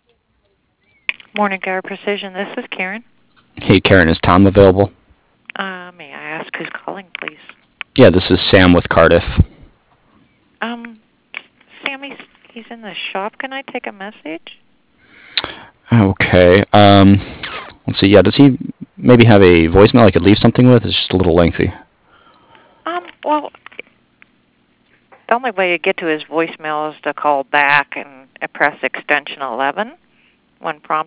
Morning Guard Precision. This is Karen. Hey, Karen, is Tom available? May I ask who's calling, please? Yeah, this is Sam with Cardiff. Um, Sam, he's in the shop. Can I take a message? Okay. Let's see. Yeah, does he maybe have a voicemail I could leave something with? It's just a little lengthy. Well, the only way you get to his voicemail is to call back and press extension 11 when prompted.